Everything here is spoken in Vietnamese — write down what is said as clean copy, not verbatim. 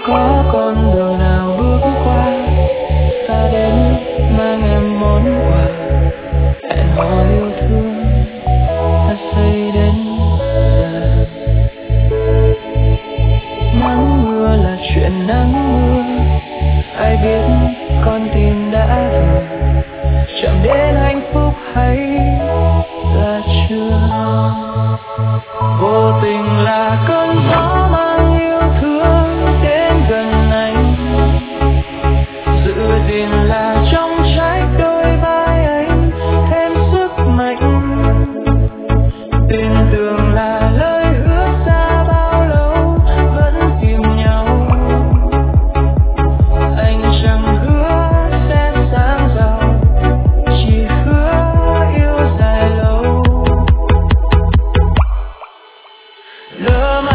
có con đường nào bước qua, ta đến mang em món quà hẹn hò yêu thương, ta xây đến giờ. Nắng mưa là chuyện nắng mưa, ai biết con tim đã vừa chạm đến hạnh phúc hay là chưa. Vô tình là cơn gió mang yêu thương đến gần anh, giữ gìn là trong trái đôi vai anh thêm sức mạnh. Tin tưởng là lời hứa xa bao lâu vẫn tìm nhau. Anh chẳng hứa sẽ sáng giàu, chỉ hứa yêu dài lâu. Lỡ